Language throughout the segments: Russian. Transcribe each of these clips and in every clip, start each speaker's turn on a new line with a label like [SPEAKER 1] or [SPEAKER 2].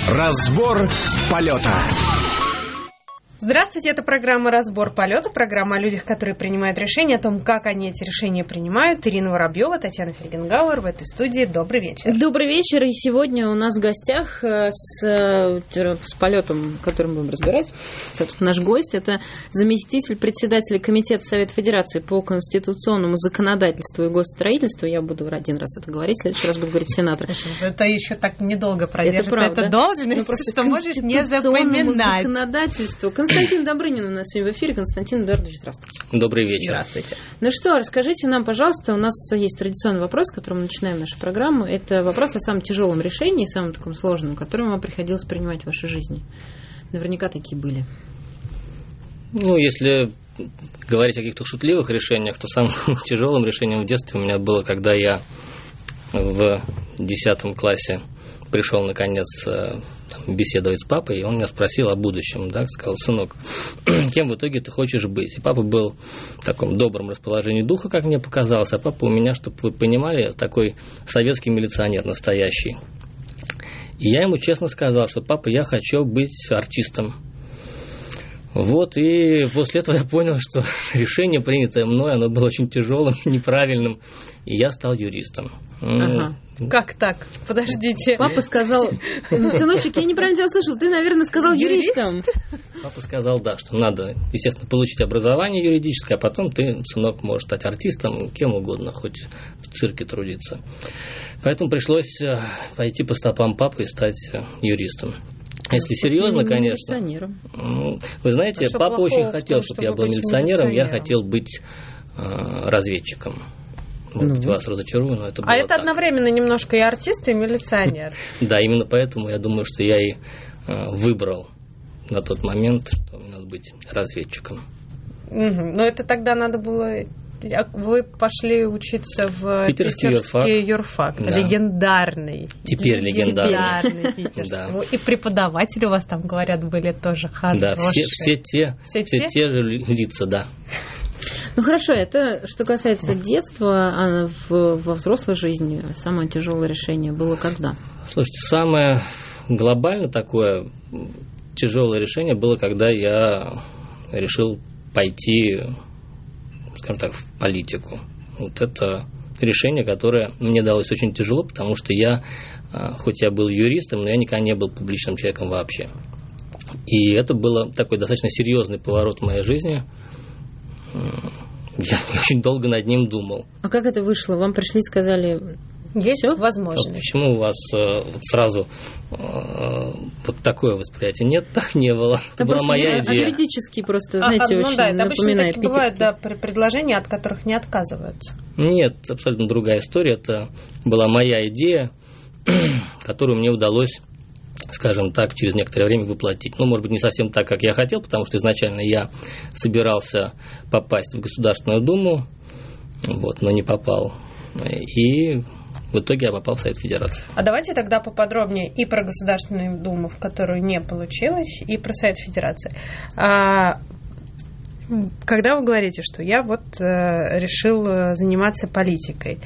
[SPEAKER 1] Разбор полета.
[SPEAKER 2] Здравствуйте, это программа «Разбор полета», программа о людях, которые принимают решения, о том, как они эти решения принимают. Ирина Воробьева, Татьяна Фельгенгауэр в этой студии. Добрый вечер.
[SPEAKER 3] Добрый вечер, и сегодня у нас в гостях с полетом, который мы будем разбирать, собственно, наш гость, это заместитель председателя Комитета Совета Федерации по конституционному законодательству и госстроительству. Я буду один раз это говорить, в следующий раз буду говорить сенатор.
[SPEAKER 2] Это еще так недолго продержится.
[SPEAKER 3] Это правда.
[SPEAKER 2] Это должность, что можешь не запоминать.
[SPEAKER 3] Законодательству. Константин Добрынин у нас сегодня в эфире. Константин Эдуардович, здравствуйте.
[SPEAKER 4] Добрый вечер.
[SPEAKER 3] Здравствуйте. Ну что, расскажите нам, пожалуйста, у нас есть традиционный вопрос, с которым мы начинаем нашу программу. Это вопрос о самом тяжелом решении, самом таком сложном, которое вам приходилось принимать в вашей жизни. Наверняка такие были.
[SPEAKER 4] Ну, если говорить о каких-то шутливых решениях, то самым тяжелым решением в детстве у меня было, когда я в 10 классе пришел, наконец, беседовать с папой, и он меня спросил о будущем, да, сказал: сынок, кем в итоге ты хочешь быть? И папа был в таком добром расположении духа, как мне показалось, а папа у меня, чтобы вы понимали, такой советский милиционер настоящий. И я ему честно сказал, что: папа, я хочу быть артистом. Вот, и после этого я понял, что решение, принятое мной, оно было очень тяжелым, неправильным, и я стал юристом.
[SPEAKER 3] Ага.
[SPEAKER 2] Как так? Подождите.
[SPEAKER 3] Папа сказал: сыночек, я неправильно тебя услышал, ты, наверное, сказал юристом.
[SPEAKER 4] Папа сказал, да, что надо, естественно, получить образование юридическое, а потом ты, сынок, можешь стать артистом, кем угодно, хоть в цирке трудиться. Поэтому пришлось пойти по стопам папы и стать юристом. Если серьезно, конечно. Вы знаете, папа очень хотел, чтобы я был милиционером, я хотел быть разведчиком. Может быть, вас разочарую, но это было
[SPEAKER 2] это
[SPEAKER 4] так.
[SPEAKER 2] Одновременно немножко и артист, и милиционер.
[SPEAKER 4] Да, именно поэтому я думаю, что я и выбрал на тот момент, что мне надо быть разведчиком.
[SPEAKER 2] Но это тогда надо было... Вы пошли учиться в
[SPEAKER 4] Питерский
[SPEAKER 2] юрфак.
[SPEAKER 4] Да.
[SPEAKER 2] Легендарный.
[SPEAKER 4] Теперь легендарный.
[SPEAKER 2] Питерский.
[SPEAKER 4] Да.
[SPEAKER 2] И преподаватели у вас там, говорят, были тоже хорошие.
[SPEAKER 4] Да, все те же лица, да.
[SPEAKER 3] Ну хорошо, это что касается детства, а во взрослой жизни самое тяжелое решение было когда?
[SPEAKER 4] Слушайте, самое глобально такое тяжелое решение было, когда я решил пойти, скажем так, в политику. Вот это решение, которое мне далось очень тяжело, потому что я, хоть я был юристом, но я никогда не был публичным человеком вообще. И это было такой достаточно серьезный поворот в моей жизни. Я очень долго над ним думал.
[SPEAKER 3] А как это вышло? Вам пришли и сказали:
[SPEAKER 2] есть
[SPEAKER 3] всё?
[SPEAKER 2] возможность.
[SPEAKER 4] Почему у вас вот сразу вот такое восприятие? Нет, так не было. Это была моя идея.
[SPEAKER 3] Юридически просто, знаете, очень
[SPEAKER 2] да, это
[SPEAKER 3] напоминает
[SPEAKER 2] обычно такие бывают предложения, от которых не отказываются.
[SPEAKER 4] Нет, абсолютно другая история. Это была моя идея, которую мне удалось, скажем так, через некоторое время воплотить. Ну, может быть, не совсем так, как я хотел, потому что изначально я собирался попасть в Государственную Думу, вот, но не попал. И в итоге я попал в Совет Федерации.
[SPEAKER 2] А давайте тогда поподробнее и про Государственную Думу, в которую не получилось, и про Совет Федерации. Когда вы говорите, что я вот решил заниматься политикой,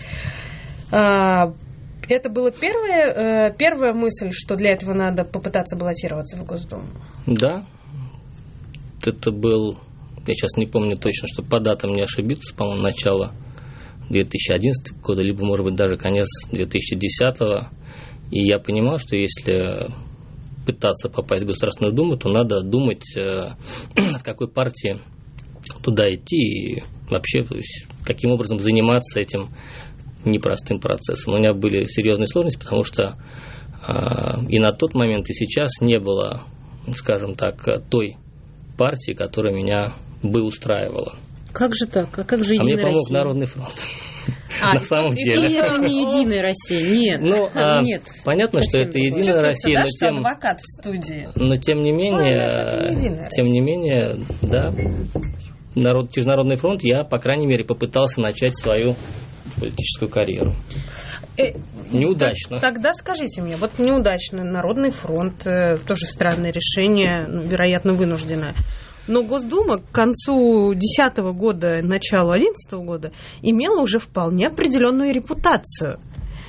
[SPEAKER 2] это была первая мысль, что для этого надо попытаться баллотироваться в Госдуму?
[SPEAKER 4] Да. Это был, я сейчас не помню точно, чтобы по датам не ошибиться, по-моему, начало 2011 года, либо, может быть, даже конец 2010. И я понимал, что если пытаться попасть в Государственную Думу, то надо думать, от какой партии туда идти и вообще, то есть, каким образом заниматься этим непростым процессом. У меня были серьезные сложности, потому что и на тот момент, и сейчас не было, скажем так, той партии, которая меня бы устраивала.
[SPEAKER 3] Как же так? А как же Единая Россия?
[SPEAKER 4] А мне помог Народный фронт. На самом деле.
[SPEAKER 3] Это не Единая Россия, нет.
[SPEAKER 4] Нет. Понятно, что это Единая Россия,
[SPEAKER 2] но адвокат в студии.
[SPEAKER 4] Но тем не менее, да, через Народный фронт я, по крайней мере, попытался начать свою политическую карьеру. Неудачно.
[SPEAKER 2] Тогда скажите мне, вот неудачно, Народный фронт, тоже странное решение, вероятно, вынужденное. Но Госдума к концу 2010 года, началу 2011 года имела уже вполне определенную репутацию.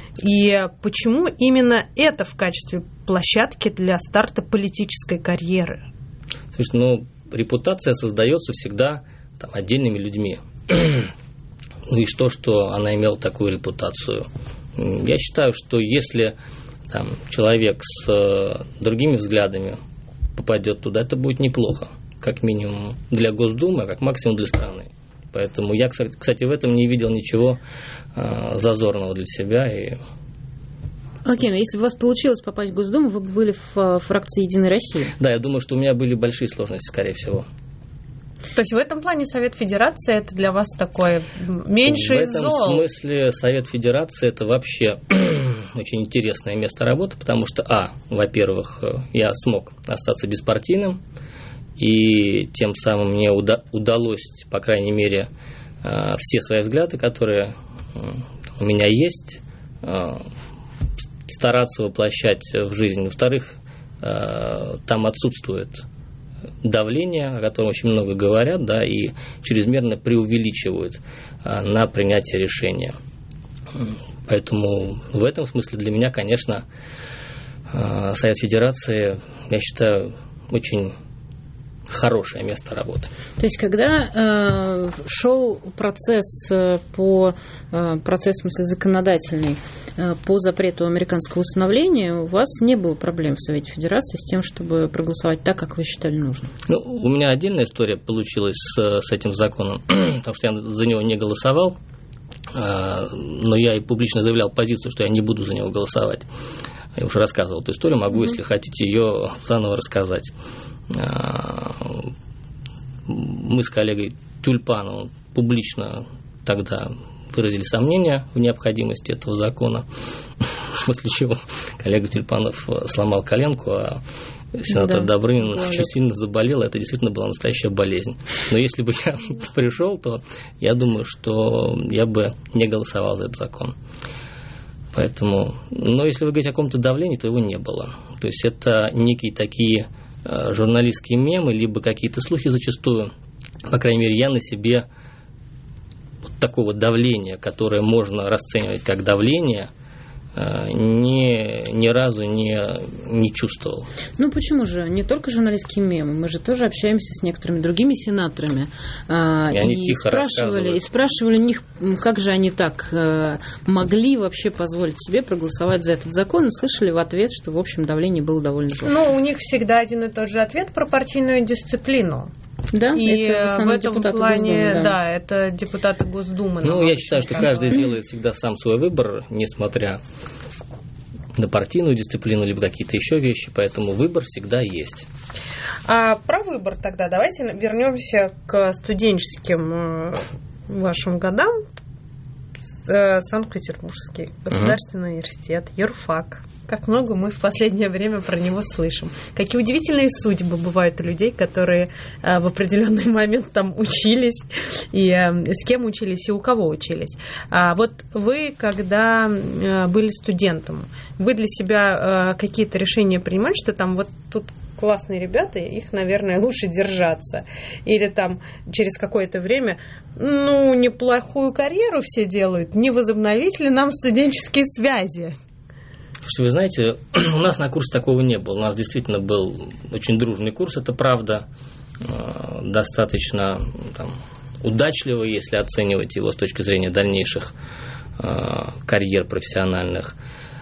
[SPEAKER 2] И почему именно это в качестве площадки для старта политической карьеры?
[SPEAKER 4] Слушай, репутация создается всегда отдельными людьми. И что она имела такую репутацию? Я считаю, что если человек с другими взглядами попадет туда, это будет неплохо. Как минимум для Госдумы, а как максимум для страны. Поэтому я, кстати, в этом не видел ничего зазорного для себя.
[SPEAKER 3] Окей, но если бы у вас получилось попасть в Госдуму, вы бы были в фракции «Единой России».
[SPEAKER 4] Да, я думаю, что у меня были большие сложности, скорее всего.
[SPEAKER 2] То есть в этом плане Совет Федерации это для вас такое меньше из зол?
[SPEAKER 4] В этом смысле Совет Федерации это вообще очень интересное место работы, потому что, во-первых, я смог остаться беспартийным, и тем самым мне удалось, по крайней мере, все свои взгляды, которые у меня есть, стараться воплощать в жизнь. Во-вторых, там отсутствует давление, о котором очень много говорят, да, и чрезмерно преувеличивают на принятие решения. Поэтому в этом смысле для меня, конечно, Совет Федерации, я считаю, очень хорошее место работы.
[SPEAKER 3] То есть, когда шел процесс процесс, в смысле, законодательный по запрету американского усыновления, у вас не было проблем в Совете Федерации с тем, чтобы проголосовать так, как вы считали нужным?
[SPEAKER 4] У меня отдельная история получилась с этим законом, потому что я за него не голосовал, но я и публично заявлял позицию, что я не буду за него голосовать. Я уже рассказывал эту историю, могу, если хотите, ее заново рассказать. Мы с коллегой Тюльпановым публично тогда выразили сомнения в необходимости этого закона, в смысле чего коллега Тюльпанов сломал коленку, а сенатор Добрынин очень сильно заболел, это действительно была настоящая болезнь. Но если бы я пришел, то я думаю, что я бы не голосовал за этот закон. Поэтому, но если вы говорите о каком-то давлении, то его не было. То есть это некие такие журналистские мемы, либо какие-то слухи зачастую. По крайней мере, я на себе вот такого давления, которое можно расценивать как давление, ни разу не чувствовал.
[SPEAKER 3] Почему же? Не только журналистские мемы. Мы же тоже общаемся с некоторыми другими сенаторами.
[SPEAKER 4] И они тихо рассказывают.
[SPEAKER 3] И спрашивали у них, как же они так могли вообще позволить себе проголосовать за этот закон, и слышали в ответ, что, в общем, давление было довольно жесткое.
[SPEAKER 2] У них всегда один и тот же ответ про партийную дисциплину.
[SPEAKER 3] Да,
[SPEAKER 2] и
[SPEAKER 3] это в этом
[SPEAKER 2] плане,
[SPEAKER 3] Госдумы,
[SPEAKER 2] да, это депутаты Госдумы.
[SPEAKER 4] Я считаю, что каждый делает всегда сам свой выбор, несмотря на партийную дисциплину, либо какие-то еще вещи, поэтому выбор всегда есть.
[SPEAKER 2] А про выбор тогда давайте вернемся к студенческим вашим годам. Санкт-Петербургский государственный университет, юрфак. Как много мы в последнее время про него слышим. Какие удивительные судьбы бывают у людей, которые в определенный момент там учились, и с кем учились, и у кого учились. Вот вы, когда были студентом, вы для себя какие-то решения принимали, что там вот тут классные ребята, их, наверное, лучше держаться. Или там через какое-то время, неплохую карьеру все делают, не возобновить ли нам студенческие связи?
[SPEAKER 4] Вы знаете, у нас на курсе такого не было. У нас действительно был очень дружный курс, это правда, достаточно удачливый, если оценивать его с точки зрения дальнейших карьер профессиональных.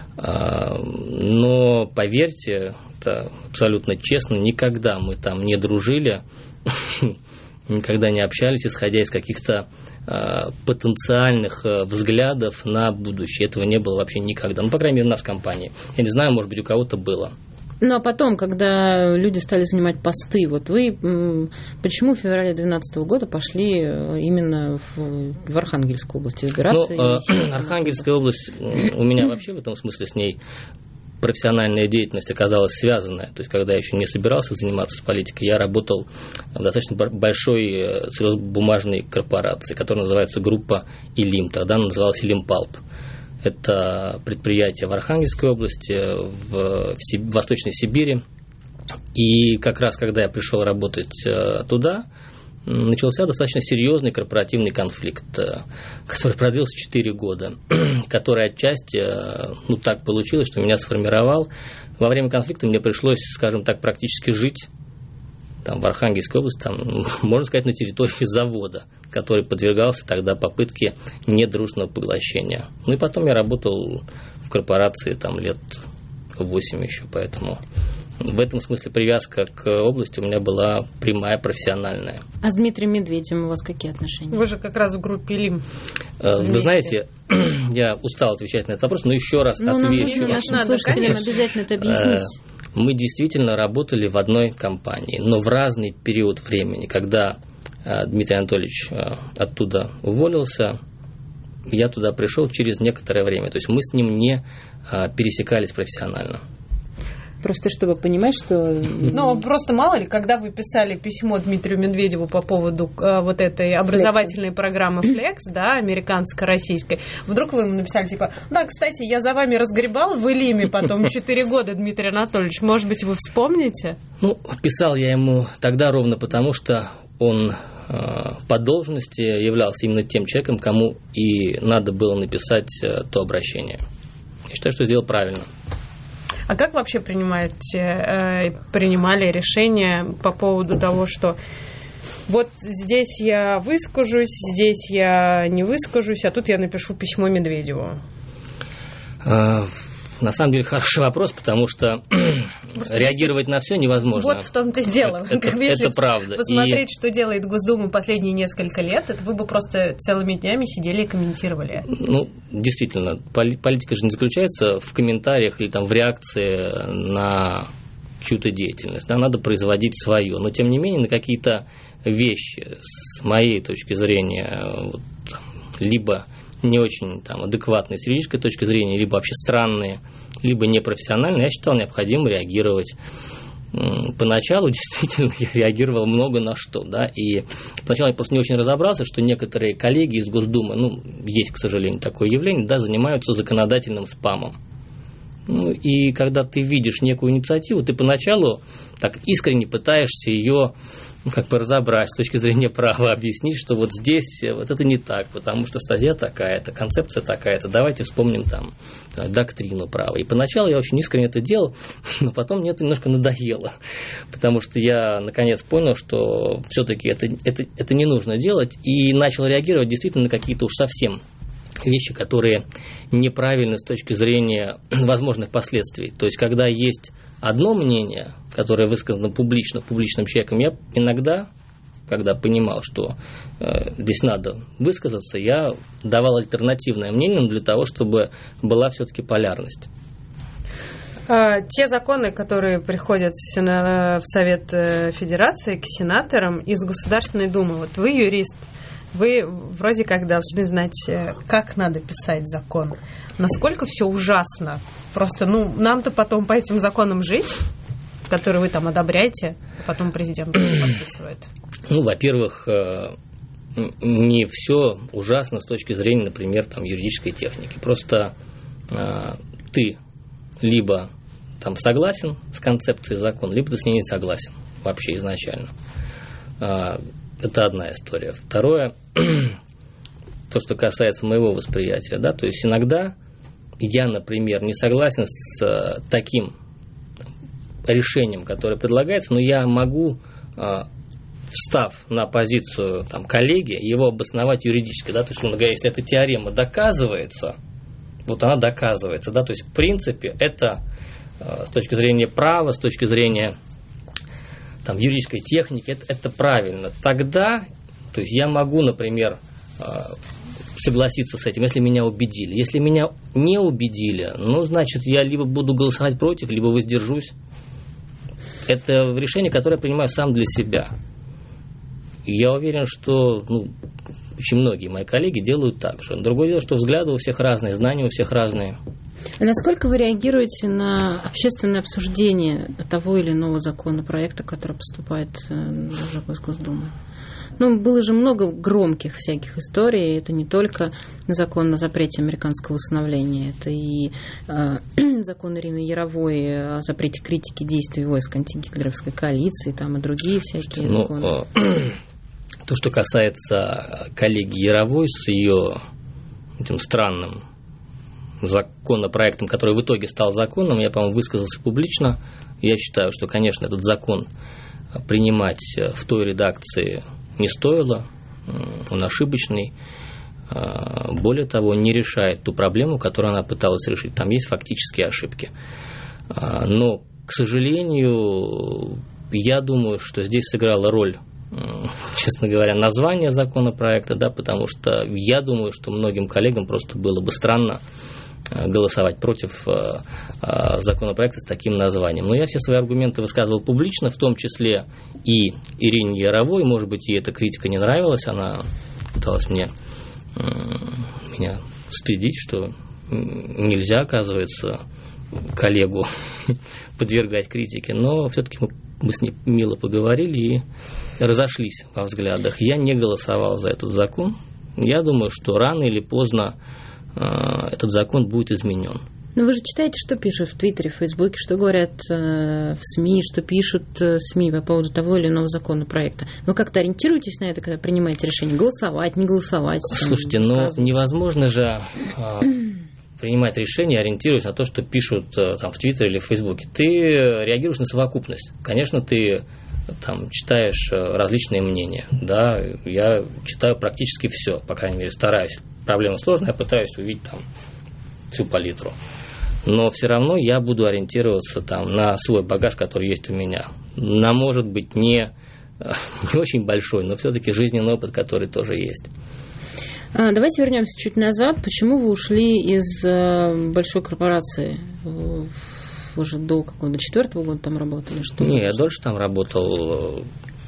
[SPEAKER 4] Но, поверьте, это абсолютно честно, никогда мы там не дружили, никогда не общались, исходя из каких-то потенциальных взглядов на будущее. Этого не было вообще никогда. По крайней мере, у нас в компании. Я не знаю, может быть, у кого-то было.
[SPEAKER 3] А потом, когда люди стали занимать посты, вот вы почему в феврале 2012 года пошли именно в Архангельскую область избираться?
[SPEAKER 4] Архангельская область, у меня вообще в этом смысле с ней профессиональная деятельность оказалась связанная. То есть, когда я еще не собирался заниматься политикой, я работал в достаточно большой бумажной корпорации, которая называется группа Илим. Тогда она называлась Илимпалп. Это предприятие в Архангельской области, в Восточной Сибири. И как раз, когда я пришел работать туда, начался достаточно серьезный корпоративный конфликт, который продлился 4 года, который отчасти, так получилось, что меня сформировал. Во время конфликта мне пришлось, скажем так, практически жить в Архангельской области, можно сказать, на территории завода, который подвергался тогда попытке недружного поглощения. И потом я работал в корпорации лет 8 еще, поэтому в этом смысле привязка к области у меня была прямая, профессиональная.
[SPEAKER 3] А с Дмитрием Медведевым у вас какие отношения?
[SPEAKER 2] Вы же как раз в группе ЛИМ.
[SPEAKER 4] Вы знаете, я устал отвечать на этот вопрос, но еще раз отвечу.
[SPEAKER 3] Нашим слушателям обязательно это объяснить.
[SPEAKER 4] Мы действительно работали в одной компании, но в разный период времени. Когда Дмитрий Анатольевич оттуда уволился, я туда пришел через некоторое время. То есть мы с ним не пересекались профессионально.
[SPEAKER 3] Просто чтобы понимать, что...
[SPEAKER 2] Просто мало ли, когда вы писали письмо Дмитрию Медведеву по поводу вот этой образовательной программы Flex, американско-российской, вдруг вы ему написали, кстати, я за вами разгребал в Илиме потом 4 года, Дмитрий Анатольевич, может быть, вы вспомните?
[SPEAKER 4] Писал я ему тогда ровно потому, что он по должности являлся именно тем человеком, кому и надо было написать то обращение. Я считаю, что сделал правильно.
[SPEAKER 2] А как вообще принимали решение по поводу того, что вот здесь я выскажусь, здесь я не выскажусь, а тут я напишу письмо Медведеву?
[SPEAKER 4] На самом деле хороший вопрос, потому что реагировать на все невозможно.
[SPEAKER 2] Вот в том-то и дело.
[SPEAKER 4] Это правда.
[SPEAKER 2] Посмотреть, что делает Госдума последние несколько лет, это вы бы просто целыми днями сидели и комментировали.
[SPEAKER 4] Действительно, политика же не заключается в комментариях или в реакции на чью-то деятельность. Надо производить свое. Но, тем не менее, на какие-то вещи, с моей точки зрения, либо не очень адекватные с юридической точки зрения, либо вообще странные, либо непрофессиональные, я считал необходимо реагировать. Поначалу действительно я реагировал много на что, и поначалу я просто не очень разобрался, что некоторые коллеги из Госдумы, есть, к сожалению, такое явление, занимаются законодательным спамом. И когда ты видишь некую инициативу, ты поначалу так искренне пытаешься ее разобрать с точки зрения права, объяснить, что вот здесь вот это не так, потому что статья такая-то, концепция такая-то, давайте вспомним доктрину права. И поначалу я очень искренне это делал, но потом мне это немножко надоело, потому что я наконец понял, что все-таки это не нужно делать, и начал реагировать действительно на какие-то уж совсем вещи, которые неправильны с точки зрения возможных последствий. То есть, когда есть одно мнение, которое высказано публичным человеком, я иногда, когда понимал, что здесь надо высказаться, я давал альтернативное мнение для того, чтобы была все-таки полярность.
[SPEAKER 2] Те законы, которые приходят в Совет Федерации к сенаторам из Государственной Думы, вы юрист, вы вроде как должны знать, как надо писать закон. Насколько все ужасно. Просто, нам-то потом по этим законам жить, которые вы одобряете, а потом президент подписывает.
[SPEAKER 4] Во-первых, не все ужасно с точки зрения, например, юридической техники. Просто ты либо согласен с концепцией закона, либо ты с ней не согласен вообще изначально. Это одна история. Второе, то, что касается моего восприятия, то есть иногда я, например, не согласен с таким решением, которое предлагается, но я могу, встав на позицию коллеги, его обосновать юридически, то есть, если эта теорема доказывается, она доказывается, то есть, в принципе, это с точки зрения права, с точки зрения юридической техники, это правильно. Тогда, то есть, я могу, например, согласиться с этим, если меня убедили. Если меня не убедили, значит, я либо буду голосовать против, либо воздержусь. Это решение, которое я принимаю сам для себя. И я уверен, что очень многие мои коллеги делают так же. Другое дело, что взгляды у всех разные, знания у всех разные.
[SPEAKER 3] А насколько вы реагируете на общественное обсуждение того или иного законопроекта, который поступает уже в Госдуму? Было же много громких всяких историй. Это не только закон о запрете американского усыновления, это и закон Ирины Яровой о запрете критики действий войск антигитлеровской коалиции, и другие всякие законы.
[SPEAKER 4] То, что касается коллеги Яровой с ее этим странным законопроектом, который в итоге стал законом, я, по-моему, высказался публично. Я считаю, что, конечно, этот закон принимать в той редакции не стоило, он ошибочный. Более того, он не решает ту проблему, которую она пыталась решить. Там есть фактические ошибки. Но, к сожалению, я думаю, что здесь сыграла роль, честно говоря, название законопроекта, да, потому что я думаю, что многим коллегам просто было бы странно голосовать против законопроекта с таким названием. Но я все свои аргументы высказывал публично, в том числе и Ирине Яровой. Может быть, ей эта критика не нравилась, она пыталась меня стыдить, что нельзя, оказывается, коллегу подвергать критике. Но все-таки мы с ней мило поговорили и разошлись во взглядах. Я не голосовал за этот закон. Я думаю, что рано или поздно этот закон будет изменен.
[SPEAKER 3] Но вы же читаете, что пишут в Твиттере, в Фейсбуке, что говорят в СМИ, что пишут СМИ по поводу того или иного законопроекта. Вы как-то ориентируетесь на это, когда принимаете решение? Голосовать, не голосовать?
[SPEAKER 4] Слушайте, невозможно же принимать решение, ориентируясь на то, что пишут там, в Твиттере или в Фейсбуке. Ты реагируешь на совокупность. Конечно, ты там читаешь различные мнения. Да, я читаю практически все, по крайней мере, стараюсь. Проблема сложная, я пытаюсь увидеть там всю палитру. Но все равно я буду ориентироваться там на свой багаж, который есть у меня. На, может быть, не очень большой, но все-таки жизненный опыт, который тоже есть.
[SPEAKER 3] Давайте вернемся чуть назад. Почему вы ушли из большой корпорации? Вы же до какого-то 4-го года там работали? Что
[SPEAKER 4] не, я дольше там работал.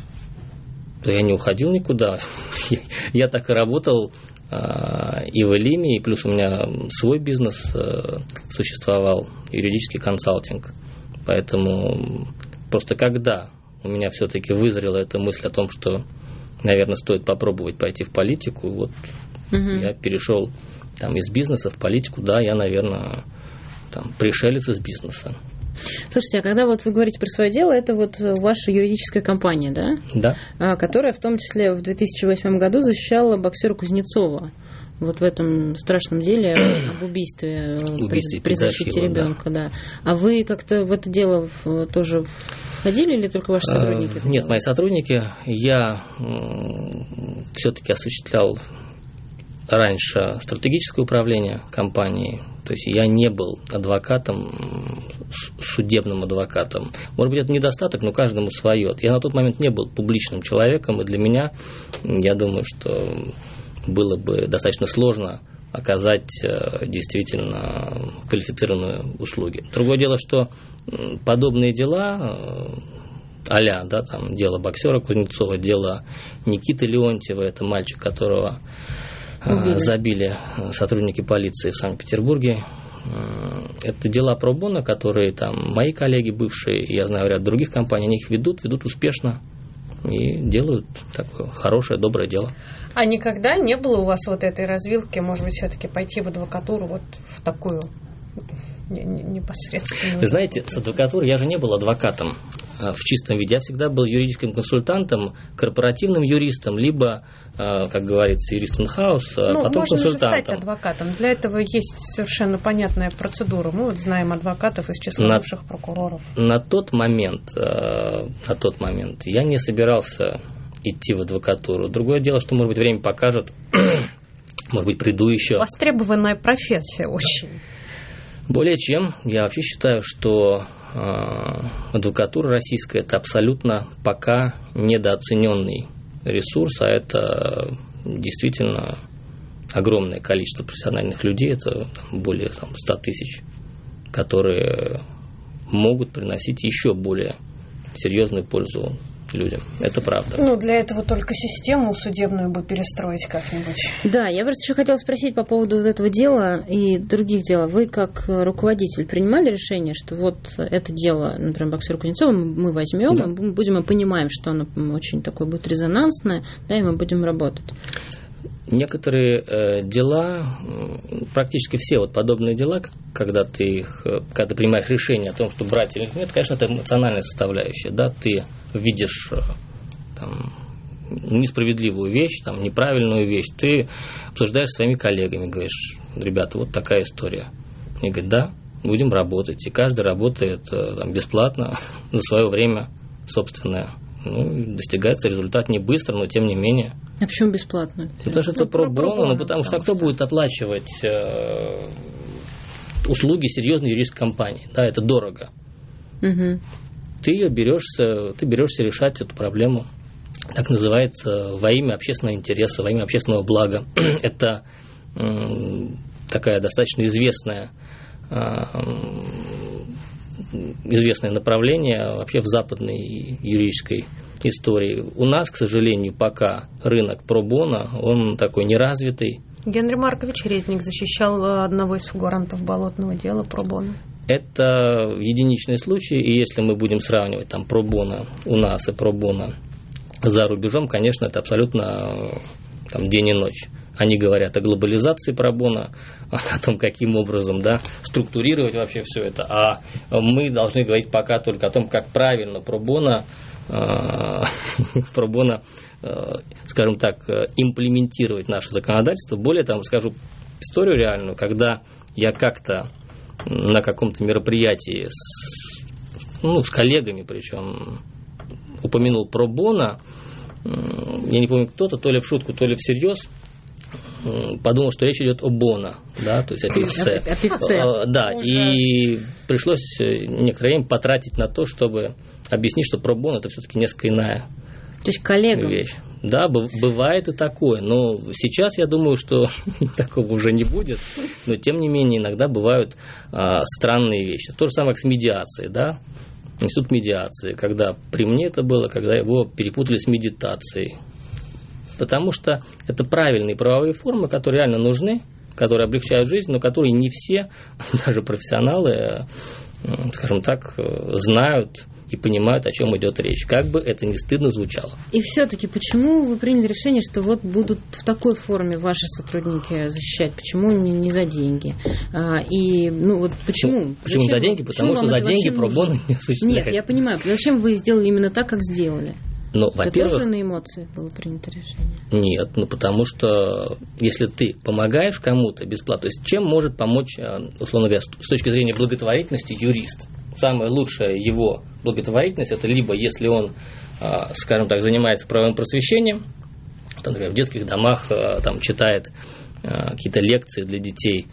[SPEAKER 4] Я не уходил никуда. Я так и работал и в Элиме, и плюс у меня свой бизнес существовал, юридический консалтинг. Поэтому просто когда у меня все-таки вызрела эта мысль о том, что, наверное, стоит попробовать пойти в политику, вот я перешел там из бизнеса в политику, да, я, наверное, там, пришелец из бизнеса.
[SPEAKER 3] Слушайте, а когда вот вы говорите про свое дело, это вот ваша юридическая компания, да?
[SPEAKER 4] Да.
[SPEAKER 3] Которая в том числе в 2008 году защищала боксера Кузнецова. Вот в этом страшном деле об убийстве при защите ребенка, да. А вы как-то в это дело тоже входили или только ваши сотрудники?
[SPEAKER 4] Нет, мои сотрудники. Я все-таки осуществлял раньше стратегическое управление компанией, то есть я не был адвокатом, судебным адвокатом. Может быть, это недостаток, но каждому свое. Я на тот момент не был публичным человеком, и для меня, я думаю, что было бы достаточно сложно оказать действительно квалифицированные услуги. Другое дело, что подобные дела, а-ля, да, там, дело боксера Кузнецова, дело Никиты Леонтьева, это мальчик, которого забили сотрудники полиции в Санкт-Петербурге. Это дела про боно, которые там мои коллеги бывшие, я знаю ряд других компаний, они их ведут успешно и делают такое хорошее, доброе дело.
[SPEAKER 2] А никогда не было у вас вот этой развилки, может быть, все-таки пойти в адвокатуру вот в такую непосредственную?
[SPEAKER 4] Вы знаете, с адвокатурой я же не был адвокатом в чистом виде. Я всегда был юридическим консультантом, корпоративным юристом, либо, как говорится, юрист in-house, потом
[SPEAKER 2] можно
[SPEAKER 4] консультантом.
[SPEAKER 2] Же стать адвокатом. Для этого есть совершенно понятная процедура. Мы вот знаем адвокатов из числа бывших прокуроров.
[SPEAKER 4] На тот момент я не собирался идти в адвокатуру. Другое дело, что, может быть, время покажет, может быть, приду еще.
[SPEAKER 2] Востребованная профессия очень.
[SPEAKER 4] Более чем. Я вообще считаю, что адвокатура российская – это абсолютно пока недооцененный ресурс, а это действительно огромное количество профессиональных людей, это более 100 тысяч, которые могут приносить еще более серьезную пользу людям. Это правда.
[SPEAKER 2] Для этого только систему судебную бы перестроить как-нибудь.
[SPEAKER 3] Да, я просто еще хотела спросить по поводу вот этого дела и других дел. Вы как руководитель принимали решение, что вот это дело, например, боксера Кузнецова мы возьмем, да, мы будем, мы понимаем, что оно очень такое будет резонансное, да, и мы будем работать?
[SPEAKER 4] Некоторые дела, практически все вот подобные дела, когда ты принимаешь решение о том, что брать или нет, конечно, это эмоциональная составляющая, да, ты видишь там несправедливую вещь, там, неправильную вещь, ты обсуждаешь с своими коллегами, говоришь: ребята, вот такая история. Они говорят: да, будем работать. И каждый работает там, бесплатно за свое время собственное. Достигается результат не быстро, но тем не менее.
[SPEAKER 3] А почему бесплатно?
[SPEAKER 4] Потому что это про-боно, потому что кто будет оплачивать услуги серьезной юридической компании? Да, это дорого. Угу. Ты берешься решать эту проблему. Так называется во имя общественного интереса, во имя общественного блага. Это такая достаточно известное направление вообще в западной юридической истории. У нас, к сожалению, пока рынок про-боно, он такой неразвитый.
[SPEAKER 2] Генри Маркович Резник защищал одного из фигурантов болотного дела про-боно.
[SPEAKER 4] Это единичный случай, и если мы будем сравнивать там про-боно у нас и про-боно за рубежом, конечно, это абсолютно там, день и ночь. Они говорят о глобализации про-боно, о том, каким образом структурировать вообще все это, а мы должны говорить пока только о том, как правильно про-боно, скажем так, имплементировать наше законодательство. Более того, скажу историю реальную, когда я как-то на каком-то мероприятии с коллегами, причем упомянул про-боно, я не помню кто-то, то ли в шутку, то ли всерьез, подумал, что речь идет о боно, да, то есть о певце.
[SPEAKER 3] О певце.
[SPEAKER 4] Да, и пришлось некоторое время потратить на то, чтобы объяснить, что про-боно это все-таки несколько иная вещь. Да, бывает и такое, но сейчас я думаю, что такого уже не будет, но тем не менее иногда бывают странные вещи. То же самое, как с медиацией, да, институт медиации, когда при мне это было, когда его перепутали с медитацией. Потому что это правильные правовые формы, которые реально нужны, которые облегчают жизнь, но которые не все, даже профессионалы, скажем так, знают и понимают, о чем идет речь. Как бы это ни стыдно звучало.
[SPEAKER 3] И все-таки почему вы приняли решение, что вот будут в такой форме ваши сотрудники защищать? Почему не за деньги? И, почему?
[SPEAKER 4] Почему за деньги? Потому что за деньги про-боно не осуществляется.
[SPEAKER 3] Нет, я понимаю. Зачем вы сделали именно так, как сделали?
[SPEAKER 4] Во-первых,
[SPEAKER 3] тоже на эмоции было принято решение?
[SPEAKER 4] Нет, потому что если ты помогаешь кому-то бесплатно, то есть чем может помочь, условно говоря, с точки зрения благотворительности юрист? Самая лучшая его благотворительность – это либо если он, скажем так, занимается правовым просвещением, например, в детских домах там, читает какие-то лекции для детей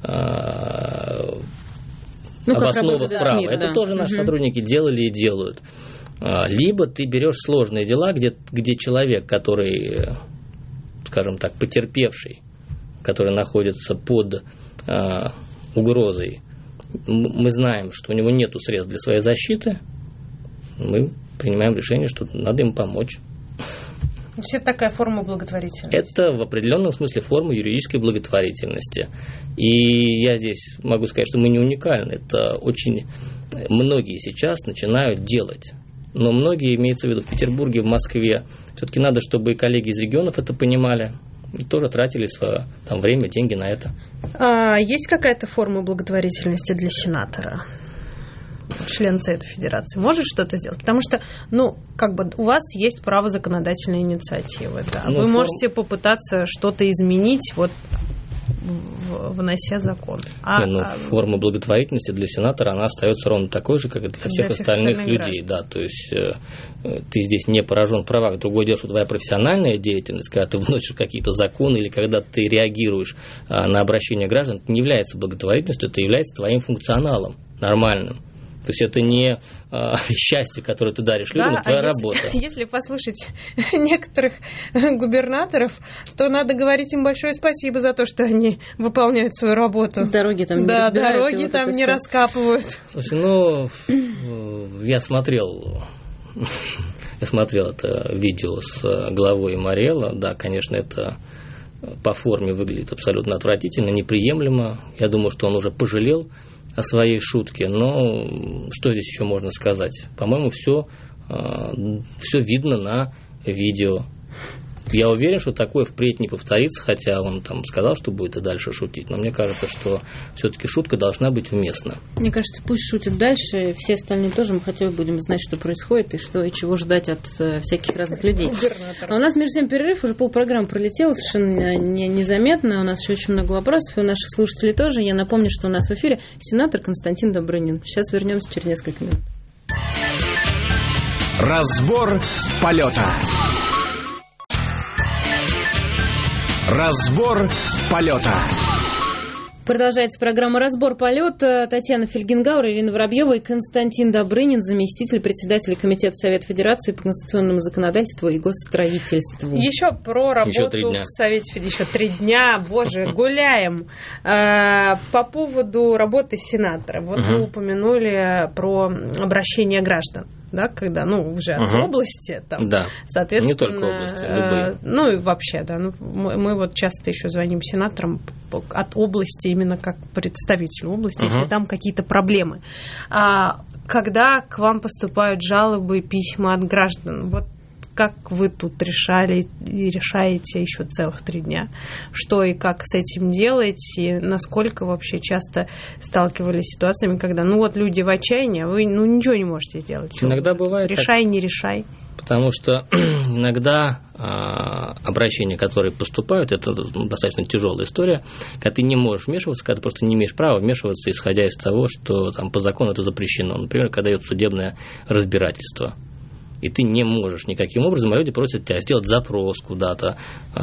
[SPEAKER 4] об основах права.
[SPEAKER 3] Мир,
[SPEAKER 4] это тоже наши сотрудники делали и делают. Либо ты берешь сложные дела, где человек, который, скажем так, потерпевший, который находится под угрозой, мы знаем, что у него нет средств для своей защиты, мы принимаем решение, что надо им помочь.
[SPEAKER 2] То есть это такая форма благотворительности?
[SPEAKER 4] Это в определенном смысле форма юридической благотворительности. И я здесь могу сказать, что мы не уникальны. Это очень многие сейчас начинают делать. Но многие, имеется в виду в Петербурге, в Москве, все-таки надо, чтобы и коллеги из регионов это понимали, и тоже тратили свое время, деньги на это.
[SPEAKER 2] Есть какая-то форма благотворительности для сенатора? Член Совета Федерации может что-то сделать? Потому что, у вас есть право законодательной инициативы. Да? Вы можете попытаться что-то изменить, внося закон.
[SPEAKER 4] Форма благотворительности для сенатора, она остается ровно такой же, как и для всех остальных людей. Да, то есть ты здесь не поражен в правах. Другое дело, что твоя профессиональная деятельность, когда ты вносишь какие-то законы или когда ты реагируешь на обращение граждан, это не является благотворительностью, это является твоим функционалом нормальным. То есть это не счастье, которое ты даришь людям, это твоя работа.
[SPEAKER 2] Если послушать некоторых губернаторов, то надо говорить им большое спасибо за то, что они выполняют свою работу.
[SPEAKER 3] Дороги там не разбирают.
[SPEAKER 2] Дороги там не раскапывают.
[SPEAKER 4] Слушай, я смотрел это видео с главой Морелло. Да, конечно, это по форме выглядит абсолютно отвратительно, неприемлемо. Я думаю, что он уже пожалел о своей шутке, но что здесь еще можно сказать? По-моему, все видно на видео. Я уверен, что такое впредь не повторится, хотя он там сказал, что будет и дальше шутить, но мне кажется, что все-таки шутка должна быть уместна.
[SPEAKER 3] Мне кажется, пусть шутит дальше, все остальные тоже, мы хотя бы будем знать, что происходит и что и чего ждать от всяких разных людей. А у нас между тем перерыв, уже полпрограммы пролетело совершенно незаметно, у нас еще очень много вопросов, и у наших слушателей тоже. Я напомню, что у нас в эфире сенатор Константин Добрынин. Сейчас вернемся через несколько минут.
[SPEAKER 1] Разбор полета. Разбор полета.
[SPEAKER 3] Продолжается программа «Разбор полета». Татьяна Фельгенгауэр, Ирина Воробьева и Константин Добрынин, заместитель председателя Комитета Совета Федерации по конституционному законодательству и госстроительству.
[SPEAKER 2] Еще про работу в Совете Федерации. Еще 3 дня. Боже, гуляем. По поводу работы сенатора. Вот вы упомянули про обращение граждан. Да, когда, уже от области, там,
[SPEAKER 4] да.
[SPEAKER 2] Соответственно,
[SPEAKER 4] не только области, любые.
[SPEAKER 2] И вообще, да, мы вот часто еще звоним сенаторам от области, именно как представителю области, если там какие-то проблемы. Когда к вам поступают жалобы, письма от граждан, вот как вы тут решали и решаете еще целых 3 дня? Что и как с этим делать? И насколько вообще часто сталкивались с ситуациями, когда, люди в отчаянии, а вы, ничего не можете сделать?
[SPEAKER 4] Иногда бывает
[SPEAKER 2] решай,
[SPEAKER 4] так,
[SPEAKER 2] не решай.
[SPEAKER 4] Потому что иногда обращения, которые поступают, это достаточно тяжелая история, когда ты не можешь вмешиваться, когда ты просто не имеешь права вмешиваться, исходя из того, что там по закону это запрещено. Например, когда идет судебное разбирательство. И ты не можешь никаким образом, а люди просят тебя сделать запрос куда-то,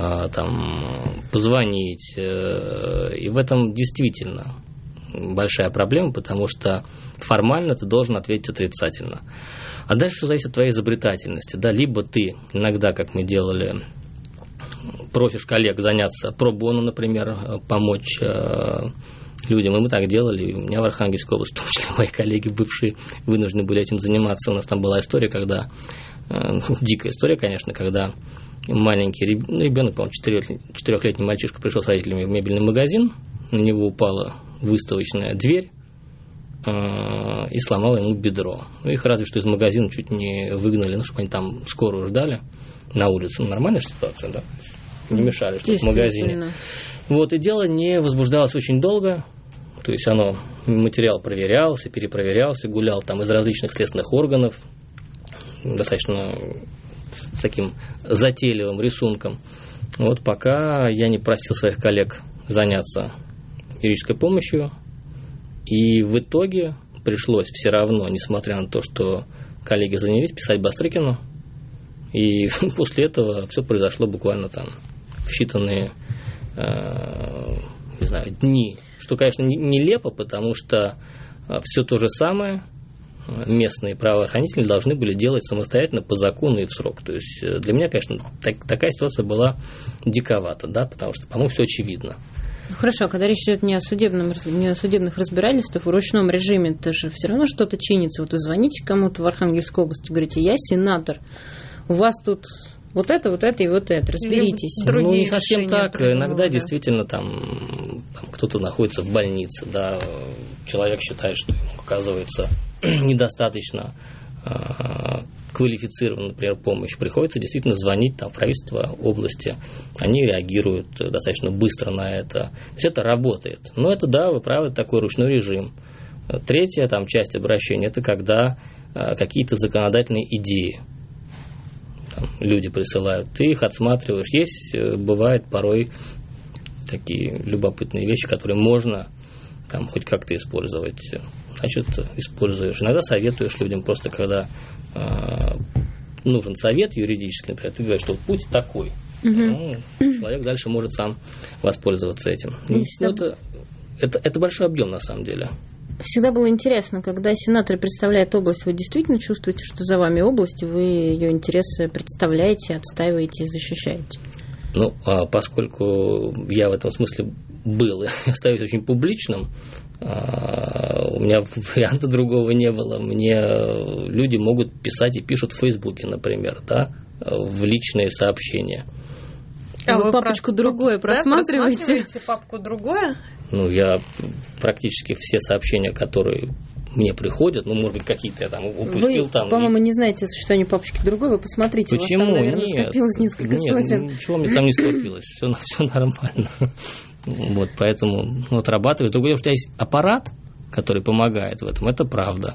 [SPEAKER 4] позвонить. И в этом действительно большая проблема, потому что формально ты должен ответить отрицательно. А дальше все зависит от твоей изобретательности. Да? Либо ты иногда, как мы делали, просишь коллег заняться про-боно, например, помочь людям, и мы так делали. У меня в Архангельской области, в том числе мои коллеги бывшие, вынуждены были этим заниматься. У нас там была история, когда, дикая история, конечно, когда маленький ребенок, по-моему, 4-летний мальчишка пришел с родителями в мебельный магазин, на него упала выставочная дверь и сломала ему бедро. Их разве что из магазина чуть не выгнали, чтобы они там скорую ждали на улицу. Нормальная ситуация, да? Не мешали, что в магазине. Вот, и дело не возбуждалось очень долго, то есть материал проверялся, перепроверялся, гулял там из различных следственных органов, достаточно с таким затейливым рисунком. Вот пока я не просил своих коллег заняться юридической помощью, и в итоге пришлось все равно, несмотря на то, что коллеги занялись, писать Бастрыкину, и после этого все произошло буквально там в считанные дни, что, конечно, нелепо, потому что все то же самое местные правоохранители должны были делать самостоятельно по закону и в срок. То есть для меня, конечно, такая ситуация была диковата, да, потому что, по-моему, все очевидно.
[SPEAKER 3] Хорошо, а когда речь идет не о судебных разбирательствах, в ручном режиме, это же все равно что-то чинится. Вот вы звоните кому-то в Архангельской области, говорите, я сенатор, у вас тут вот это и вот это, разберитесь.
[SPEAKER 4] Не совсем так. Иногда действительно там кто-то находится в больнице, да, человек считает, что ему оказывается недостаточно квалифицированная, например, помощь. Приходится действительно звонить там в правительство области. Они реагируют достаточно быстро на это. То есть это работает. Но это, да, вы правы, такой ручной режим. Третья там часть обращения – это когда какие-то законодательные идеи люди присылают, ты их отсматриваешь. Есть, бывает порой такие любопытные вещи, которые можно там хоть как-то использовать. Значит, используешь. Иногда советуешь людям, просто когда нужен совет юридический, например, ты говоришь, что вот путь такой. Человек дальше может сам воспользоваться этим. Это большой объем на самом деле.
[SPEAKER 3] Всегда было интересно, когда сенатор представляет область, вы действительно чувствуете, что за вами область, и вы ее интересы представляете, отстаиваете и защищаете?
[SPEAKER 4] Поскольку я в этом смысле был и остаюсь очень публичным, у меня варианта другого не было. Мне люди могут писать и пишут в Фейсбуке, например, да, в личные сообщения.
[SPEAKER 3] А вы папочку другое просматриваете?
[SPEAKER 2] Просматриваете папку другое?
[SPEAKER 4] Я практически все сообщения, которые мне приходят, может быть, какие-то я там упустил.
[SPEAKER 3] Вы, по-моему, не знаете о существовании «Папочки другой», вы посмотрите.
[SPEAKER 4] Почему?
[SPEAKER 3] У вас там, наверное, скопилось несколько сотен.
[SPEAKER 4] Ничего мне там не скопилось, все нормально. Вот, поэтому отрабатываешь. Другое, что у тебя есть аппарат, который помогает в этом, это правда.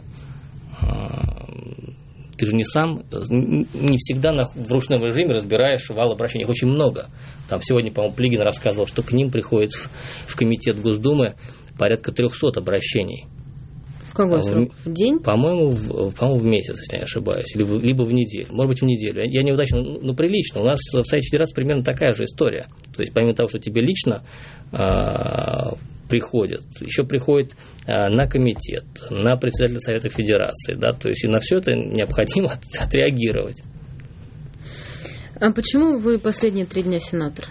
[SPEAKER 4] Ты же не сам, не всегда в ручном режиме разбираешь вал обращений. Их очень много. Там сегодня, по-моему, Плигин рассказывал, что к ним приходит в комитет Госдумы порядка 300 обращений.
[SPEAKER 3] В какой срок? В день?
[SPEAKER 4] По-моему, в месяц, если я не ошибаюсь. Либо в неделю. Может быть, в неделю. Я не уточнил, но прилично. У нас в Совете Федерации примерно такая же история. То есть, помимо того, что тебе лично приходят, еще приходит на комитет, на председателя Совета Федерации, да, то есть и на все это необходимо отреагировать.
[SPEAKER 3] А почему вы последние 3 дня сенатор?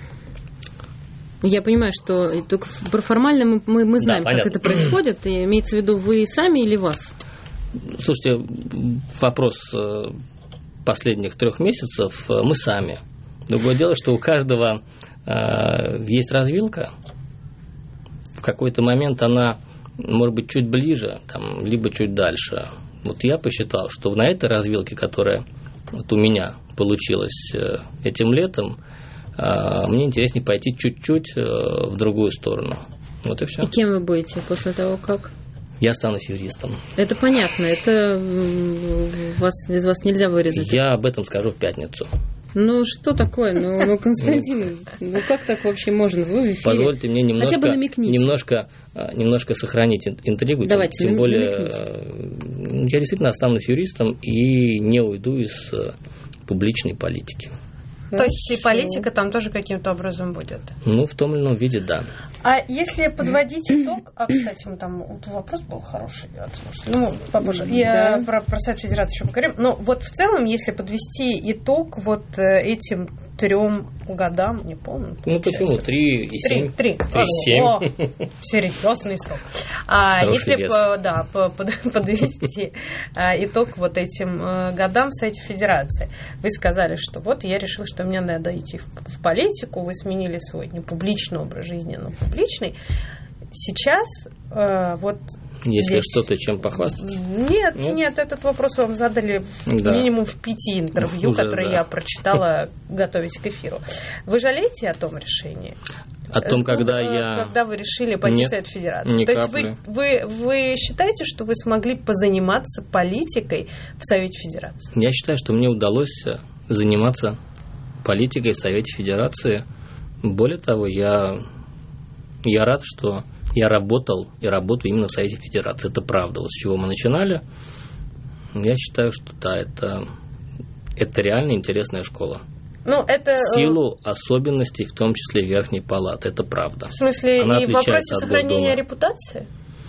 [SPEAKER 3] Я понимаю, что только формально мы знаем, как это происходит, и имеется в виду вы сами или вас?
[SPEAKER 4] Слушайте, вопрос последних 3 месяцев мы сами. Другое дело, что у каждого есть развилка. В какой-то момент она может быть чуть ближе, либо чуть дальше. Вот я посчитал, что на этой развилке, которая у меня получилась этим летом, мне интереснее пойти чуть-чуть в другую сторону. Вот и все.
[SPEAKER 3] И кем вы будете после того, как?
[SPEAKER 4] Я останусь юристом.
[SPEAKER 3] Это понятно, это из вас нельзя вырезать.
[SPEAKER 4] Я об этом скажу в пятницу.
[SPEAKER 3] Ну, что такое? Ну, Константин, как так вообще можно? Вы в эфире.
[SPEAKER 4] Позвольте мне
[SPEAKER 3] хотя бы намекните.
[SPEAKER 4] немножко сохранить интригу.
[SPEAKER 3] Давайте,
[SPEAKER 4] тем более, я действительно останусь юристом и не уйду из публичной политики.
[SPEAKER 2] То есть и политика там тоже каким-то образом будет?
[SPEAKER 4] В том или ином виде, да.
[SPEAKER 2] А если подводить итог, кстати, вопрос был хороший от слушателя, попозже. Я про Совет Федерации еще поговорим. Но вот в целом, если подвести итог этим 3 годам, не помню.
[SPEAKER 4] Почему? 3 и 7.
[SPEAKER 2] 3 и 7. Серьезный срок. Если подвести итог этим годам в Совете Федерации, вы сказали, что я решил, что мне надо идти в политику, вы сменили свой не публичный образ жизни, но публичный. Сейчас
[SPEAKER 4] если
[SPEAKER 2] здесь...
[SPEAKER 4] что-то, чем похвастаться?
[SPEAKER 2] Нет, этот вопрос вам задали минимум в 5 интервью, которые я прочитала, готовясь к эфиру. Вы жалеете о том решении?
[SPEAKER 4] О том, когда
[SPEAKER 2] вы решили пойти в Совет Федерации? То есть вы считаете, что вы смогли позаниматься политикой в Совете Федерации?
[SPEAKER 4] Я считаю, что мне удалось заниматься политикой в Совете Федерации. Более того, я рад, что я работал и работаю именно в Совете Федерации. Это правда. С чего мы начинали, я считаю, что да, это реально интересная школа. В силу особенностей, в том числе Верхней Палаты. Это правда.
[SPEAKER 2] В смысле, и в вопросе сохранения репутации?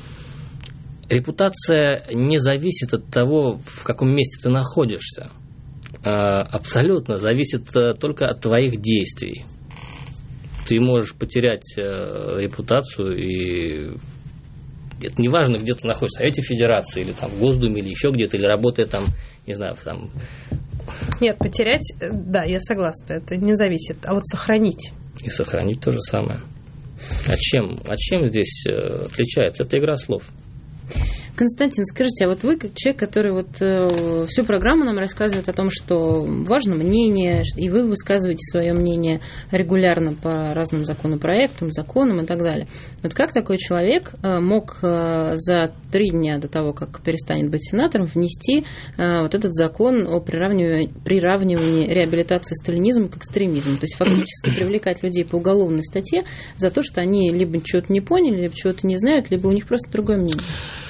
[SPEAKER 4] Репутация не зависит от того, в каком месте ты находишься. Абсолютно зависит только от твоих действий. Ты можешь потерять репутацию, и это не важно, где ты находишься, в Совете Федерации, или в Госдуме, или еще где-то, или работая не знаю,
[SPEAKER 2] Нет, потерять, да, я согласна, это не зависит, а сохранить. И
[SPEAKER 4] сохранить то же самое. А чем здесь отличается? Это игра слов.
[SPEAKER 3] Константин, скажите, а вы как человек, который всю программу нам рассказывает о том, что важно мнение, и вы высказываете свое мнение регулярно по разным законопроектам, законам и так далее. Как такой человек мог за 3 дня до того, как перестанет быть сенатором, внести этот закон о приравнивании реабилитации сталинизма к экстремизму? То есть фактически привлекать людей по уголовной статье за то, что они либо чего-то не поняли, либо чего-то не знают, либо у них просто другое мнение.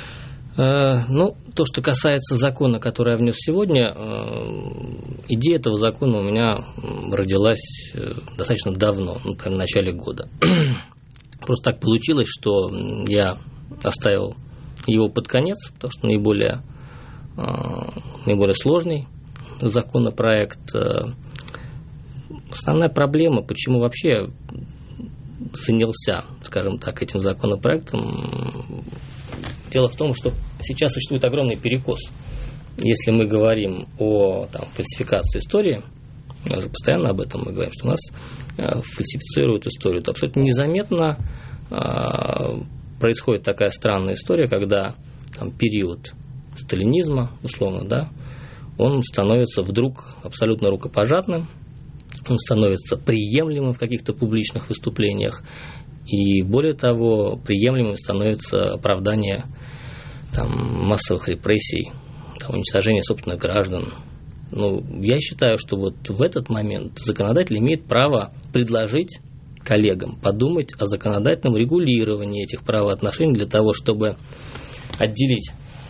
[SPEAKER 4] То, что касается закона, который я внес сегодня, идея этого закона у меня родилась достаточно давно, прямо в начале года. Просто так получилось, что я оставил его под конец, потому что наиболее сложный законопроект. Основная проблема, почему вообще занялся, скажем так, этим законопроектом, дело в том, что сейчас существует огромный перекос. Если мы говорим о фальсификации истории, мы же постоянно об этом говорим, что у нас фальсифицируют историю, то абсолютно незаметно происходит такая странная история, когда период сталинизма, условно, да, он становится вдруг абсолютно рукопожатным, он становится приемлемым в каких-то публичных выступлениях, и более того, приемлемым становится оправдание массовых репрессий, уничтожение собственных граждан. Я считаю, что вот в этот момент законодатель имеет право предложить коллегам подумать о законодательном регулировании этих правоотношений для того, чтобы отделить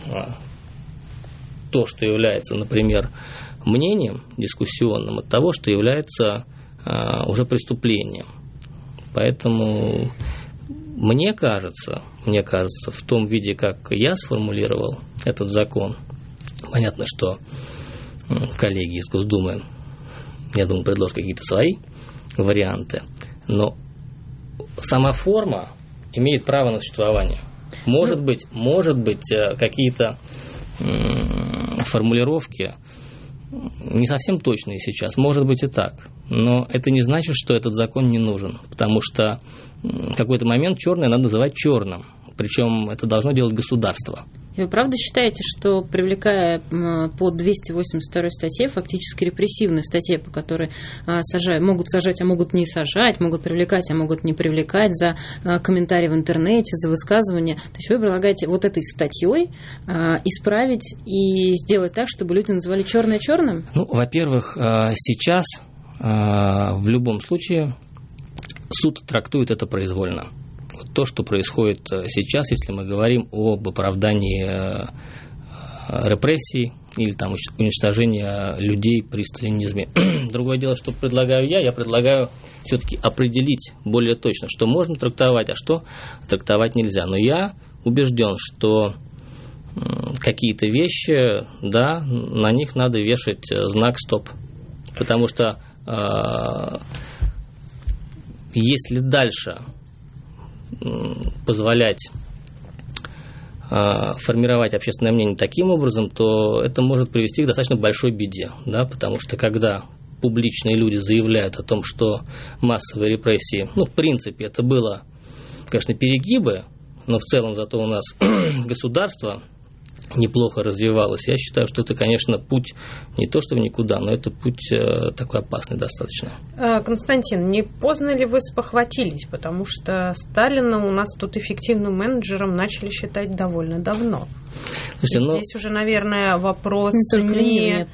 [SPEAKER 4] то, что является, например, мнением дискуссионным, от того, что является уже преступлением. Поэтому мне кажется, в том виде, как я сформулировал этот закон, понятно, что коллеги из Госдумы, я думаю, предложат какие-то свои варианты, но сама форма имеет право на существование. Может быть, какие-то формулировки не совсем точные сейчас, может быть и так, но это не значит, что этот закон не нужен, потому что в какой-то момент черное надо называть черным, причем это должно делать государство.
[SPEAKER 3] И вы правда считаете, что, привлекая по 282 статье, фактически репрессивной статье, по которой могут сажать, а могут не сажать, могут привлекать, а могут не привлекать за комментарии в интернете, за высказывания, то есть вы предлагаете вот этой статьей исправить и сделать так, чтобы люди называли черное черным?
[SPEAKER 4] Во-первых, сейчас в любом случае суд трактует это произвольно. То, что происходит сейчас, если мы говорим об оправдании репрессий или уничтожении людей при сталинизме. Другое дело, что предлагаю я предлагаю все-таки определить более точно, что можно трактовать, а что трактовать нельзя. Но я убежден, что какие-то вещи, да, на них надо вешать знак «стоп». Потому что если дальше позволять формировать общественное мнение таким образом, то это может привести к достаточно большой беде, да, потому что когда публичные люди заявляют о том, что массовые репрессии, в принципе, это было, конечно, перегибы, но в целом зато у нас государство неплохо развивалось. Я считаю, что это, конечно, путь не то что в никуда, но это путь такой опасный достаточно.
[SPEAKER 2] Константин, не поздно ли вы спохватились? Потому что Сталина у нас тут эффективным менеджером начали считать довольно давно. Слушайте, здесь уже, наверное, вопрос не